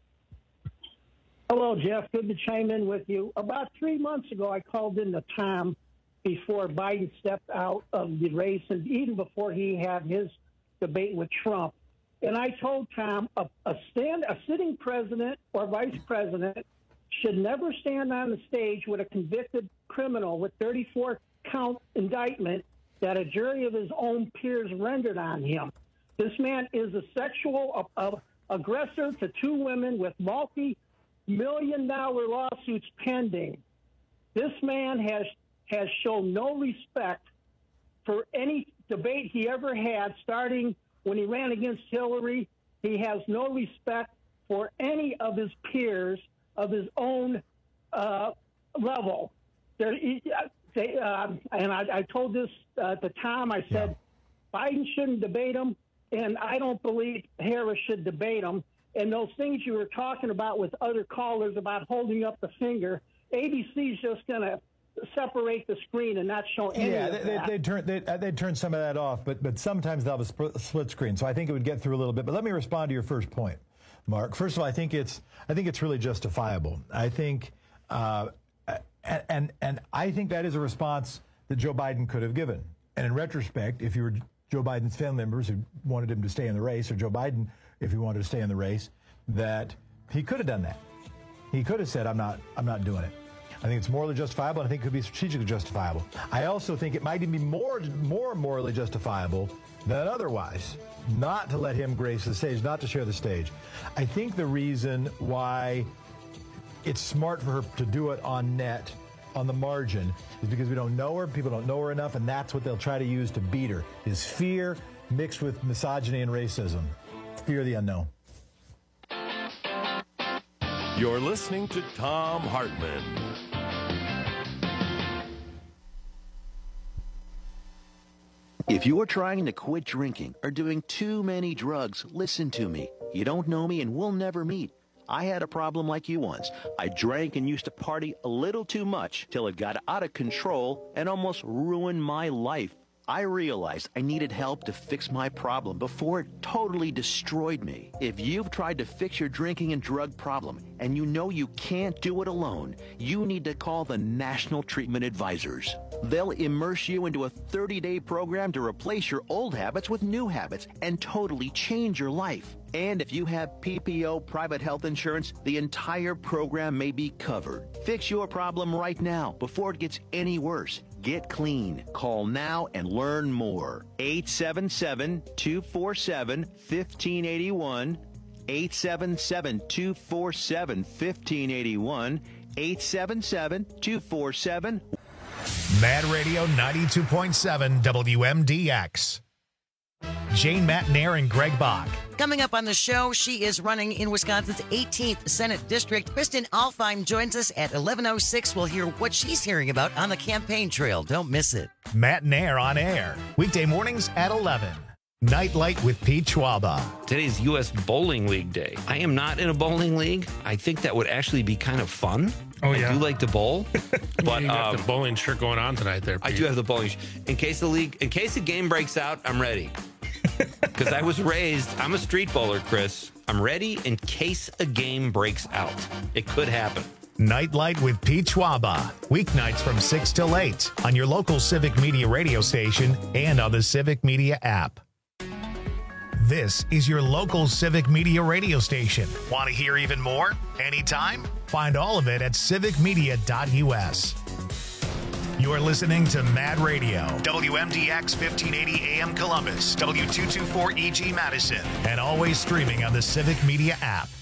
Hello, Jeff. Good to chime in with you. About 3 months ago, I called in to Tom before Biden stepped out of the race and even before he had his debate with Trump. And I told Tom a sitting president or vice president should never stand on the stage with a convicted criminal with 34-count indictment that a jury of his own peers rendered on him. This man is a sexual aggressor to 2 women with multi-million-dollar lawsuits pending. This man has shown no respect for any debate he ever had, starting when he ran against Hillary. He has no respect for any of his peers of his own level. And I told this to Tom. I said, Biden shouldn't debate him, and I don't believe Harris should debate him. And those things you were talking about with other callers about holding up the finger, ABC's just going to separate the screen and not show any of that. They'd turn some of that off, but sometimes they'll have a split screen. So I think it would get through a little bit. But let me respond to your first point, Mark. First of all, I think it's really justifiable. I think, and I think that is a response that Joe Biden could have given. And in retrospect, if you were Joe Biden's family members who wanted him to stay in the race, or Joe Biden, if he wanted to stay in the race, that he could have done that. He could have said, I'm not doing it. I think it's morally justifiable, and I think it could be strategically justifiable. I also think it might even be more morally justifiable than otherwise, not to let him grace the stage, not to share the stage. I think the reason why it's smart for her to do it on net, on the margin, is because we don't know her, people don't know her enough, and that's what they'll try to use to beat her, is fear mixed with misogyny and racism. Fear of the unknown. You're listening to Thom Hartmann. If you're trying to quit drinking or doing too many drugs, listen to me. You don't know me and we'll never meet. I had a problem like you once. I drank and used to party a little too much till it got out of control and almost ruined my life. I realized I needed help to fix my problem before it totally destroyed me. If you've tried to fix your drinking and drug problem and you know you can't do it alone, you need to call the National Treatment Advisors. They'll immerse you into a 30-day program to replace your old habits with new habits and totally change your life. And if you have PPO private health insurance, the entire program may be covered. Fix your problem right now before it gets any worse. Get clean. Call now and learn more. 877-247-1581. 877-247-1581. 877-247. Mad Radio 92.7 WMDX. Jane Matnair and Greg Bach. Coming up on the show, she is running in Wisconsin's 18th Senate District. Kristen Alfheim joins us at 11:06. We'll hear what she's hearing about on the campaign trail. Don't miss it. Matnair on air, weekday mornings at 11. Nightlight with Pete Schwaba. Today's U.S. Bowling League Day. I am not in a bowling league. I think that would actually be kind of fun. Oh, yeah. I do like to bowl. But you got the bowling shirt going on tonight there, Pete. I do have the bowling in case the game breaks out, I'm ready. Because I was raised, I'm a street bowler, Chris. I'm ready in case a game breaks out. It could happen. Nightlight with Pete Schwaba. Weeknights from 6 till 8 on your local Civic Media radio station and on the Civic Media app. This is your local Civic Media radio station. Want to hear even more? Anytime? Find all of it at civicmedia.us. You're listening to Mad Radio, WMDX 1580 AM Columbus, W224EG Madison, and always streaming on the Civic Media app.